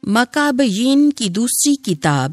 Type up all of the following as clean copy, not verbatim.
مکابیین کی دوسری کتاب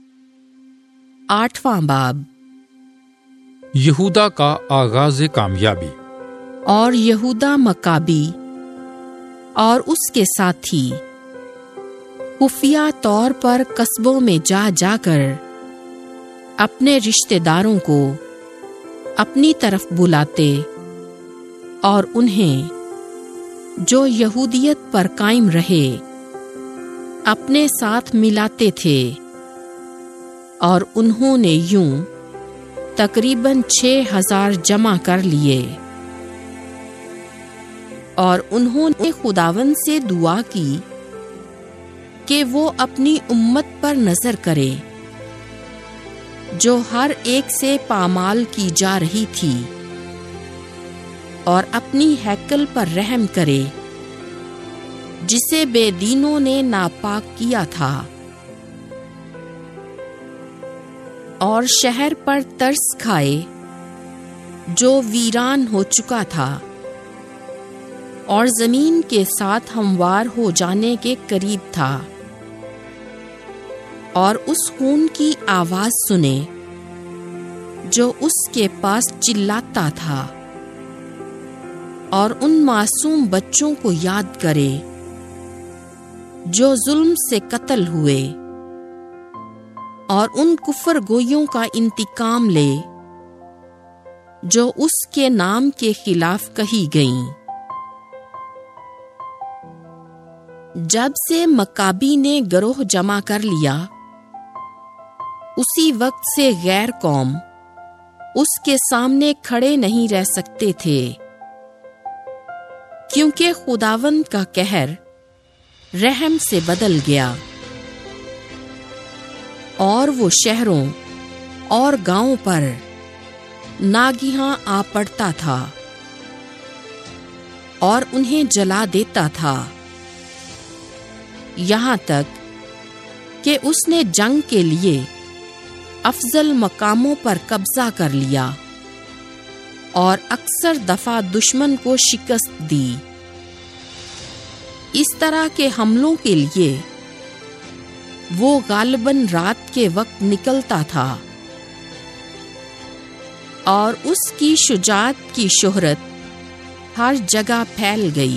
8واں باب۔ یہودا کا آغاز کامیابی۔ اور یہودا مکابی اور اس کے ساتھی خفیہ طور پر قصبوں میں جا جا کر اپنے رشتہ داروں کو اپنی طرف بلاتے اور انہیں جو یہودیت پر قائم رہے اپنے ساتھ ملاتے تھے، اور انہوں نے یوں تقریباً 6000 جمع کر لیے۔ اور انہوں نے خداوند سے دعا کی کہ وہ اپنی امت پر نظر کرے جو ہر ایک سے پامال کی جا رہی تھی، اور اپنی ہیکل پر رحم کرے جسے بے دینوں نے ناپاک کیا تھا، اور شہر پر ترس کھائے جو ویران ہو چکا تھا اور زمین کے ساتھ ہموار ہو جانے کے قریب تھا، اور اس خون کی آواز سنے جو اس کے پاس چلاتا تھا، اور ان معصوم بچوں کو یاد کرے جو ظلم سے قتل ہوئے، اور ان کفر گویوں کا انتقام لے جو اس کے نام کے خلاف کہی گئیں۔ جب سے مکابی نے گروہ جمع کر لیا، اسی وقت سے غیر قوم اس کے سامنے کھڑے نہیں رہ سکتے تھے، کیونکہ خداوند کا قہر رحم سے بدل گیا، اور وہ شہروں اور گاؤں پر ناگہاں آ پڑتا تھا اور انہیں جلا دیتا تھا، یہاں تک کہ اس نے جنگ کے لیے افضل مقاموں پر قبضہ کر لیا اور اکثر دفعہ دشمن کو شکست دی۔ اس طرح کے حملوں کے لیے وہ غالباً رات کے وقت نکلتا تھا، اور اس کی شجاعت کی شہرت ہر جگہ پھیل گئی۔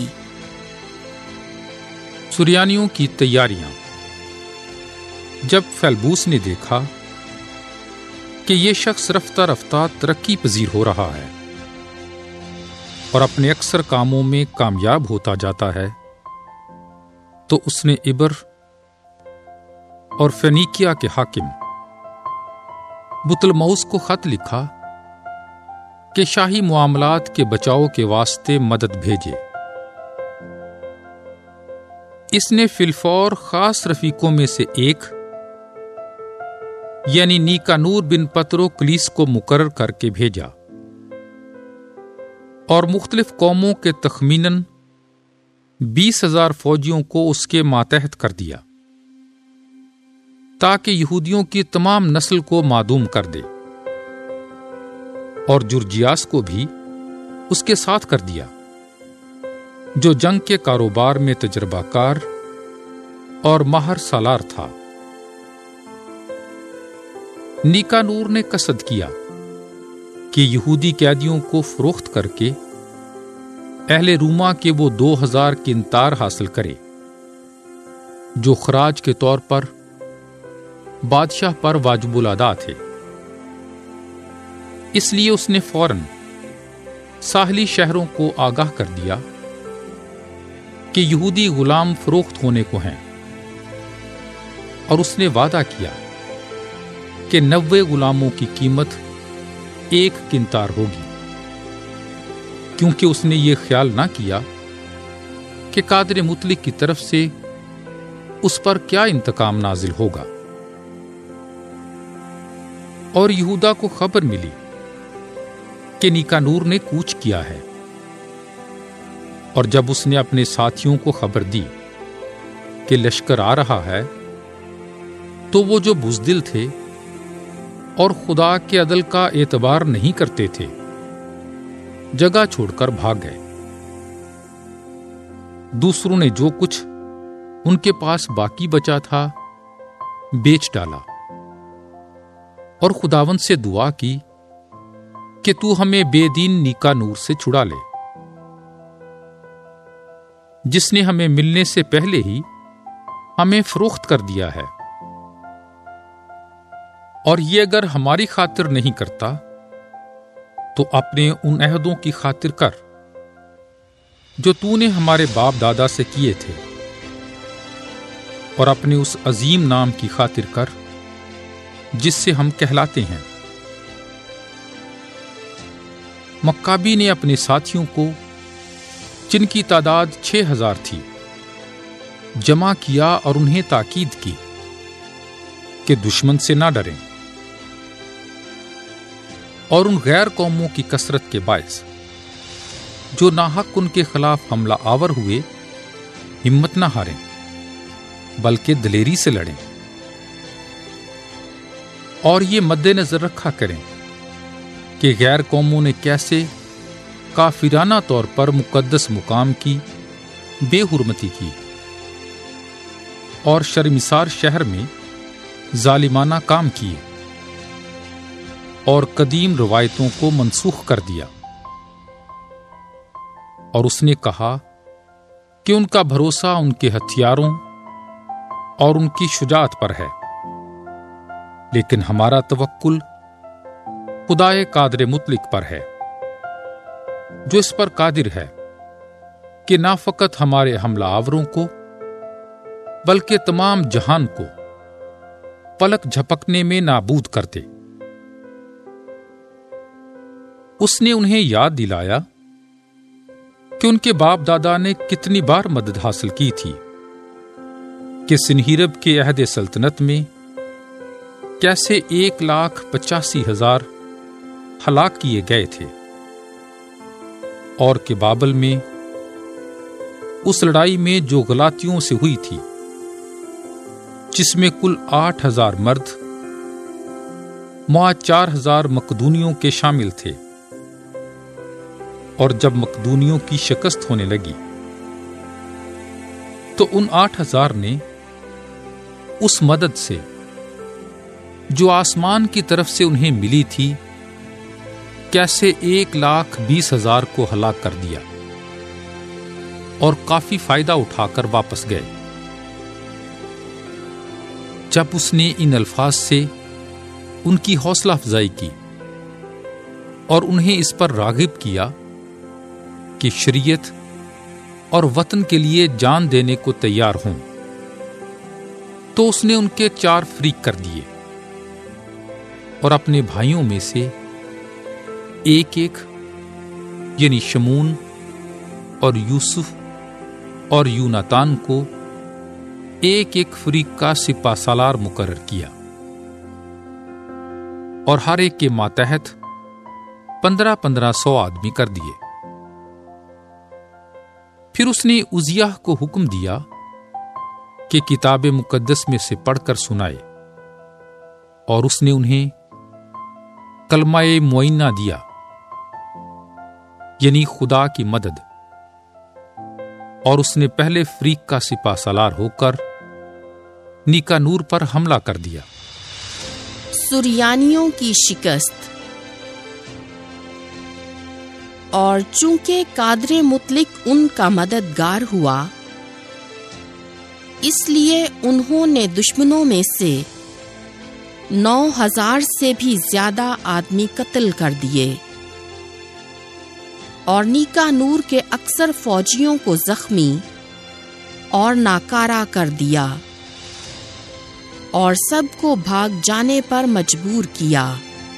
سریانیوں کی تیاریاں۔ جب فیلبوس نے دیکھا کہ یہ شخص رفتہ رفتہ ترقی پذیر ہو رہا ہے اور اپنے اکثر کاموں میں کامیاب ہوتا جاتا ہے، تو اس نے عبر اور فینیکیا کے حاکم بطلموس کو خط لکھا کہ شاہی معاملات کے بچاؤ کے واسطے مدد بھیجے۔ اس نے فلفور خاص رفیقوں میں سے ایک یعنی نیکانور بن پطروکلیس کو مقرر کر کے بھیجا، اور مختلف قوموں کے تخمیناً 20,000 فوجیوں کو اس کے ماتحت کر دیا تاکہ یہودیوں کی تمام نسل کو معدوم کر دے، اور جرجیاس کو بھی اس کے ساتھ کر دیا جو جنگ کے کاروبار میں تجربہ کار اور ماہر سالار تھا۔ نیکانور نے قصد کیا کہ یہودی قیدیوں کو فروخت کر کے اہل روما کے وہ 2000 قنطار حاصل کرے جو خراج کے طور پر بادشاہ پر واجب الادا تھے۔ اس لیے اس نے فوراً ساحلی شہروں کو آگاہ کر دیا کہ یہودی غلام فروخت ہونے کو ہیں، اور اس نے وعدہ کیا کہ 90 غلاموں کی قیمت 1 قنطار ہوگی، کیونکہ اس نے یہ خیال نہ کیا کہ قادر مطلق کی طرف سے اس پر کیا انتقام نازل ہوگا۔ اور یہودا کو خبر ملی کہ نیکانور نے کوچ کیا ہے، اور جب اس نے اپنے ساتھیوں کو خبر دی کہ لشکر آ رہا ہے، تو وہ جو بزدل تھے اور خدا کے عدل کا اعتبار نہیں کرتے تھے، جگہ چھوڑ کر بھاگ گئے۔ دوسروں نے جو کچھ ان کے پاس باقی بچا تھا بیچ ڈالا اور خداوند سے دعا کی کہ تو ہمیں بے دین نیکا نور سے چھڑا لے، جس نے ہمیں ملنے سے پہلے ہی ہمیں فروخت کر دیا ہے، اور یہ اگر ہماری خاطر نہیں کرتا تو اپنے ان عہدوں کی خاطر کر جو تو نے ہمارے باپ دادا سے کیے تھے، اور اپنے اس عظیم نام کی خاطر کر جس سے ہم کہلاتے ہیں۔ مکابی نے اپنے ساتھیوں کو، جن کی تعداد 6000 تھی، جمع کیا اور انہیں تاکید کی کہ دشمن سے نہ ڈریں، اور ان غیر قوموں کی کثرت کے باعث جو ناحق ان کے خلاف حملہ آور ہوئے ہمت نہ ہاریں بلکہ دلیری سے لڑیں، اور یہ مد نظر رکھا کریں کہ غیر قوموں نے کیسے کافرانہ طور پر مقدس مقام کی بے حرمتی کی اور شرمسار شہر میں ظالمانہ کام کیے اور قدیم روایتوں کو منسوخ کر دیا۔ اور اس نے کہا کہ ان کا بھروسہ ان کے ہتھیاروں اور ان کی شجاعت پر ہے، لیکن ہمارا توکل خدائے قادر مطلق پر ہے، جو اس پر قادر ہے کہ نہ فقط ہمارے حملہ آوروں کو بلکہ تمام جہان کو پلک جھپکنے میں نابود کر دے۔ اس نے انہیں یاد دلایا کہ ان کے باپ دادا نے کتنی بار مدد حاصل کی تھی، کہ سنہیرب کے عہد سلطنت میں کیسے 1,85,000 ہلاک کیے گئے تھے، اور کہ بابل میں اس لڑائی میں جو غلاطیوں سے ہوئی تھی، جس میں کل 8,000 مرد مع 4,000 مقدونیوں کے شامل تھے، اور جب مقدونیوں کی شکست ہونے لگی تو ان 8,000 نے اس مدد سے جو آسمان کی طرف سے انہیں ملی تھی کیسے 1,20,000 کو ہلاک کر دیا اور کافی فائدہ اٹھا کر واپس گئے۔ جب اس نے ان الفاظ سے ان کی حوصلہ افزائی کی اور انہیں اس پر راغب کیا کہ شریعت اور وطن کے لیے جان دینے کو تیار ہوں، تو اس نے ان کے 4 فریق کر دیے اور اپنے بھائیوں میں سے ایک یعنی شمون اور یوسف اور یوناتان کو ایک فریق کا سپہ سالار مقرر کیا، اور ہر ایک کے ماتحت 1500 آدمی کر دیے۔ پھر اس نے عزیہ کو حکم دیا کہ کتاب مقدس میں سے پڑھ کر سنائے، اور اس نے انہیں کلمہ معینہ دیا، یعنی خدا کی مدد، اور اس نے پہلے فریق کا سپہ سالار ہو کر نیکا نور پر حملہ کر دیا۔ سریانیوں کی شکست۔ اور چونکہ قادر مطلق ان کا مددگار ہوا، اس لیے انہوں نے دشمنوں میں سے 9,000 سے بھی زیادہ آدمی قتل کر دیے، اور نیکا نور کے اکثر فوجیوں کو زخمی اور ناکارہ کر دیا، اور سب کو بھاگ جانے پر مجبور کیا،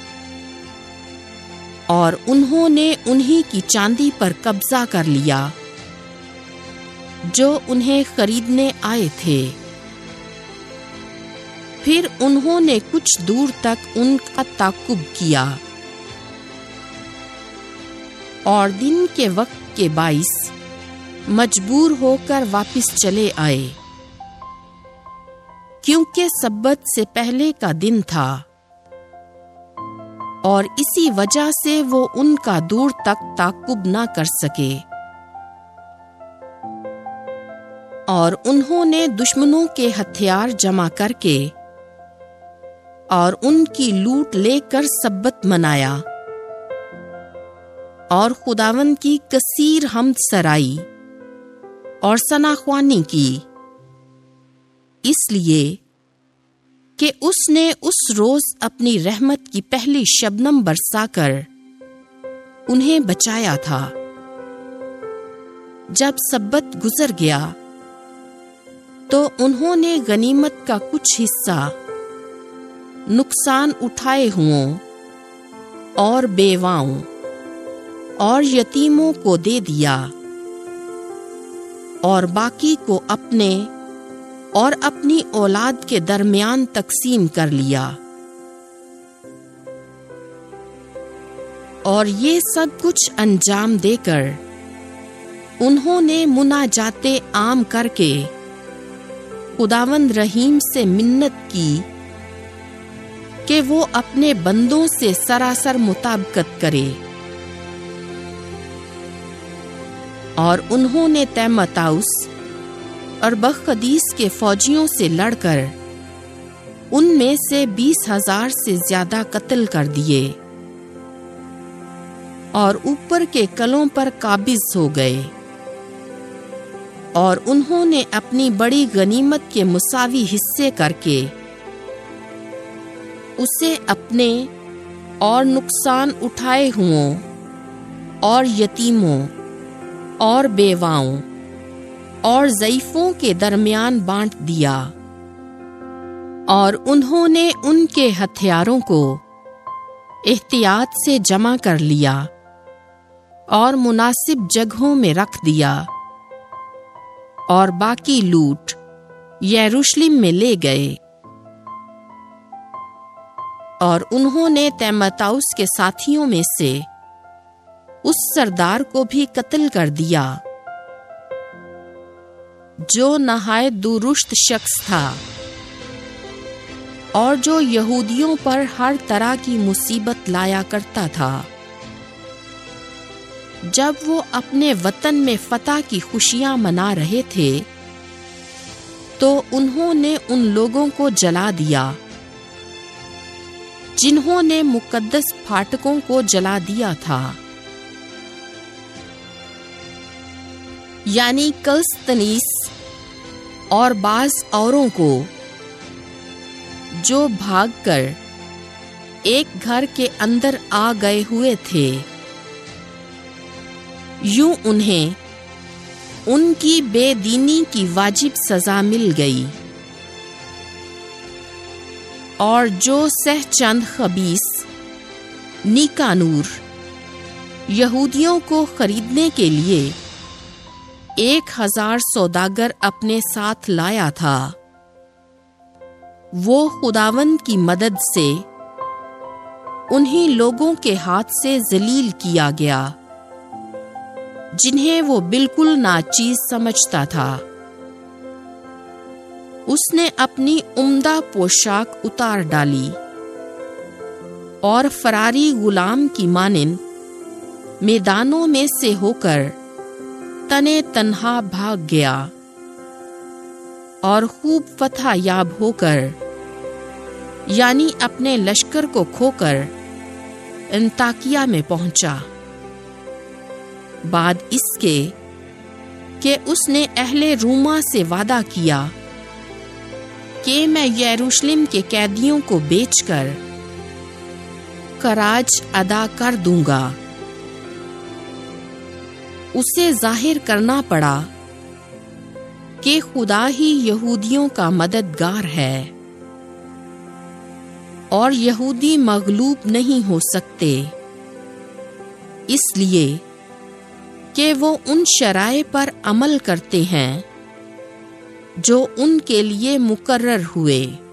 اور انہوں نے انہی کی چاندی پر قبضہ کر لیا جو انہیں خریدنے آئے تھے۔ پھر انہوں نے کچھ دور تک ان کا تعقب کیا، اور دن کے وقت کے باعث مجبور ہو کر واپس چلے آئے، کیونکہ سبت سے پہلے کا دن تھا، اور اسی وجہ سے وہ ان کا دور تک تعقب نہ کر سکے۔ اور انہوں نے دشمنوں کے ہتھیار جمع کر کے اور ان کی لوٹ لے کر سبت منایا اور خداوند کی کثیر حمد سرائی اور ثناخوانی کی، اس لیے کہ اس نے اس روز اپنی رحمت کی پہلی شبنم برسا کر انہیں بچایا تھا۔ جب سبت گزر گیا تو انہوں نے غنیمت کا کچھ حصہ نقصان اٹھائے ہوں اور بیواؤں اور یتیموں کو دے دیا، اور باقی کو اپنے اور اپنی اولاد کے درمیان تقسیم کر لیا۔ اور یہ سب کچھ انجام دے کر انہوں نے مناجات عام کر کے خداوند رحیم سے منت کی کہ وہ اپنے بندوں سے سراسر مطابقت کرے، اور انہوں نے تیمتاؤس اور بخدیس کے فوجیوں سے لڑ کر ان میں سے 20,000 سے زیادہ قتل کر دیے اور اوپر کے قلعوں پر قابض ہو گئے، اور انہوں نے اپنی بڑی غنیمت کے مساوی حصے کر کے اسے اپنے اور نقصان اٹھائے ہوں اور یتیموں اور بیواؤں اور ضعیفوں کے درمیان بانٹ دیا، اور انہوں نے ان کے ہتھیاروں کو احتیاط سے جمع کر لیا اور مناسب جگہوں میں رکھ دیا، اور باقی لوٹ یروشلم میں لے گئے۔ اور انہوں نے تیمتاؤس کے ساتھیوں میں سے اس سردار کو بھی قتل کر دیا جو نہایت درشت شخص تھا، اور جو یہودیوں پر ہر طرح کی مصیبت لایا کرتا تھا۔ جب وہ اپنے وطن میں فتح کی خوشیاں منا رہے تھے تو انہوں نے ان لوگوں کو جلا دیا جنہوں نے مقدس پھاٹکوں کو جلا دیا تھا، یعنی کلستنیس اور بعض اوروں کو جو بھاگ کر ایک گھر کے اندر آ گئے ہوئے تھے۔ یوں انہیں ان کی بے دینی کی واجب سزا مل گئی، اور جو سہ چند خبیث نیکانور یہودیوں کو خریدنے کے لیے 1,000 سوداگر اپنے ساتھ لایا تھا، وہ خداوند کی مدد سے انہی لوگوں کے ہاتھ سے ذلیل کیا گیا جنہیں وہ بالکل ناچیز سمجھتا تھا۔ اس نے اپنی عمدہ پوشاک اتار ڈالی اور فراری غلام کی مانند میدانوں میں سے ہو کر تنے تنہا بھاگ گیا، اور خوب فتح یاب ہو کر، یعنی اپنے لشکر کو کھو کر، انطاکیہ میں پہنچا۔ بعد اس کے کہ اس نے اہل روما سے وعدہ کیا کہ میں یروشلم کے قیدیوں کو بیچ کر خراج ادا کر دوں گا، اسے ظاہر کرنا پڑا کہ خدا ہی یہودیوں کا مددگار ہے، اور یہودی مغلوب نہیں ہو سکتے، اس لیے کہ وہ ان شرائع پر عمل کرتے ہیں جو ان کے لیے مقرر ہوئے۔